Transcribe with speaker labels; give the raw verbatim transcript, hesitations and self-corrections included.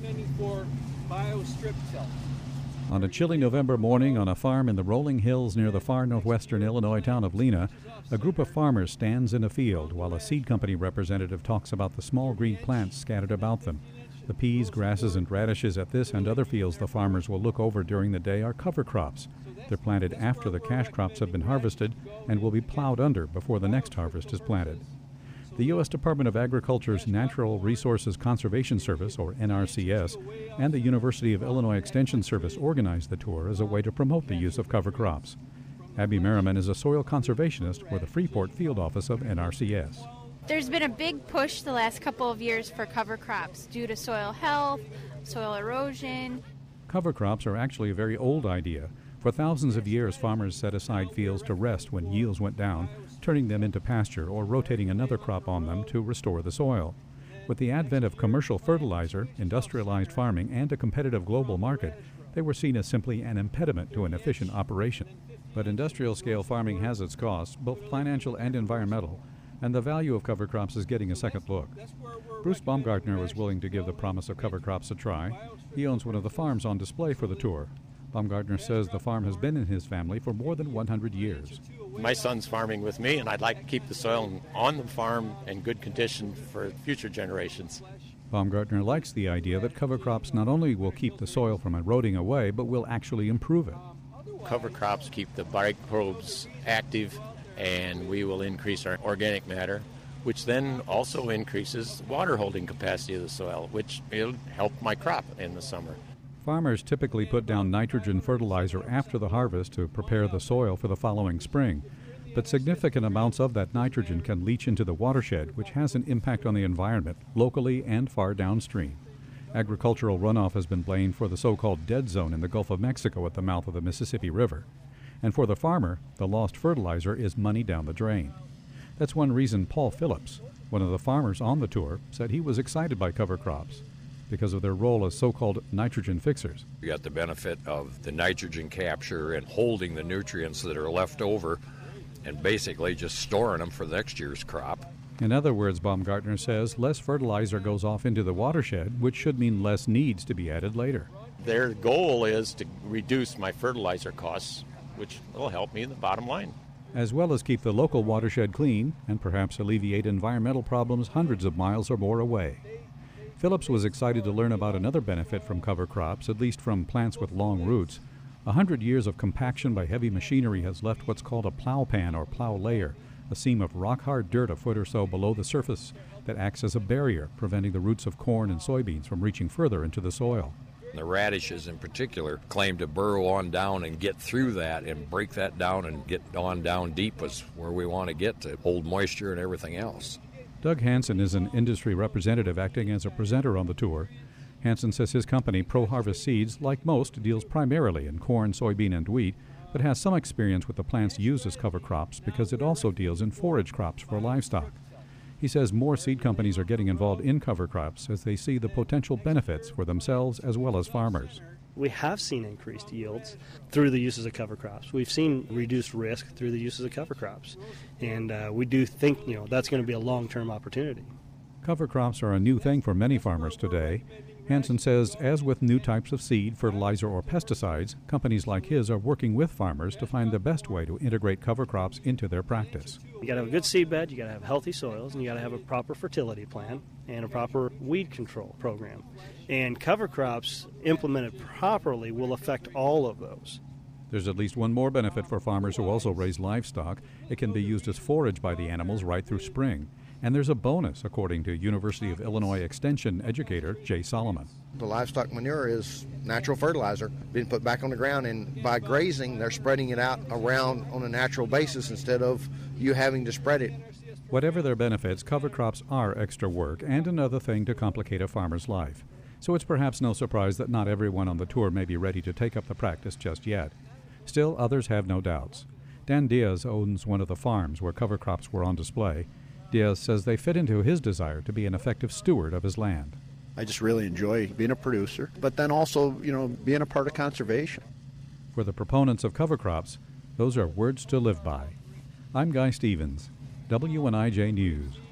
Speaker 1: recommending for biostrip tilth.
Speaker 2: On a chilly November morning on a farm in the rolling hills near the far northwestern Illinois town of Lena, a group of farmers stands in a field while a seed company representative talks about the small green plants scattered about them. The peas, grasses, and radishes at this and other fields the farmers will look over during the day are cover crops. They're planted after the cash crops have been harvested and will be plowed under before the next harvest is planted. The U S Department of Agriculture's Natural Resources Conservation Service, or N R C S, and the University of Illinois Extension Service organized the tour as a way to promote the use of cover crops. Abby Merriman is a soil conservationist for the Freeport field office of N R C S.
Speaker 3: There's been a big push the last couple of years for cover crops due to soil health, soil erosion.
Speaker 2: Cover crops are actually a very old idea. For thousands of years, farmers set aside fields to rest when yields went down, turning them into pasture or rotating another crop on them to restore the soil. With the advent of commercial fertilizer, industrialized farming, and a competitive global market, they were seen as simply an impediment to an efficient operation. But industrial-scale farming has its costs, both financial and environmental, and the value of cover crops is getting a second look. Bruce Baumgartner was willing to give the promise of cover crops a try. He owns one of the farms on display for the tour. Baumgartner says the farm has been in his family for more than one hundred years.
Speaker 4: My son's farming with me, and I'd like to keep the soil on the farm in good condition for future generations.
Speaker 2: Baumgartner likes the idea that cover crops not only will keep the soil from eroding away, but will actually improve it.
Speaker 4: Cover crops keep the microbes active, and we will increase our organic matter, which then also increases the water holding capacity of the soil, which will help my crop in the summer.
Speaker 2: Farmers typically put down nitrogen fertilizer after the harvest to prepare the soil for the following spring. But significant amounts of that nitrogen can leach into the watershed, which has an impact on the environment, locally and far downstream. Agricultural runoff has been blamed for the so-called dead zone in the Gulf of Mexico at the mouth of the Mississippi River. And for the farmer, the lost fertilizer is money down the drain. That's one reason Paul Phillips, one of the farmers on the tour, said he was excited by cover crops because of their role as so-called nitrogen fixers.
Speaker 5: You got the benefit of the nitrogen capture and holding the nutrients that are left over and basically just storing them for next year's crop.
Speaker 2: In other words, Baumgartner says, less fertilizer goes off into the watershed, which should mean less needs to be added later.
Speaker 4: Their goal is to reduce my fertilizer costs, which will help me in the bottom line.
Speaker 2: As well as keep the local watershed clean and perhaps alleviate environmental problems hundreds of miles or more away. Phillips was excited to learn about another benefit from cover crops, at least from plants with long roots. A hundred years of compaction by heavy machinery has left what's called a plow pan or plow layer, a seam of rock-hard dirt a foot or so below the surface that acts as a barrier, preventing the roots of corn and soybeans from reaching further into the soil.
Speaker 5: The radishes in particular claim to burrow on down and get through that and break that down and get on down deep is where we want to get to hold moisture and everything else.
Speaker 2: Doug Hansen is an industry representative acting as a presenter on the tour. Hansen says his company, Pro Harvest Seeds, like most, deals primarily in corn, soybean, and wheat, but has some experience with the plants used as cover crops because it also deals in forage crops for livestock. He says more seed companies are getting involved in cover crops as they see the potential benefits for themselves as well as farmers.
Speaker 6: We have seen increased yields through the uses of cover crops. We've seen reduced risk through the uses of cover crops. And uh, we do think, you know, that's going to be a long-term opportunity.
Speaker 2: Cover crops are a new thing for many farmers today. Hansen says, as with new types of seed, fertilizer, or pesticides, companies like his are working with farmers to find the best way to integrate cover crops into their practice.
Speaker 6: You got to have a good seed bed, you got to have healthy soils, and you got to have a proper fertility plan and a proper weed control program. And cover crops implemented properly will affect all of those.
Speaker 2: There's at least one more benefit for farmers who also raise livestock. It can be used as forage by the animals right through spring. And there's a bonus, according to University of Illinois Extension educator Jay Solomon.
Speaker 7: The livestock manure is natural fertilizer being put back on the ground, and by grazing, they're spreading it out around on a natural basis instead of you having to spread it.
Speaker 2: Whatever their benefits, cover crops are extra work and another thing to complicate a farmer's life. So it's perhaps no surprise that not everyone on the tour may be ready to take up the practice just yet. Still, others have no doubts. Dan Diaz owns one of the farms where cover crops were on display. Diaz says they fit into his desire to be an effective steward of his land.
Speaker 8: I just really enjoy being a producer, but then also, you know, being a part of conservation.
Speaker 2: For the proponents of cover crops, those are words to live by. I'm Guy Stevens, W N I J News.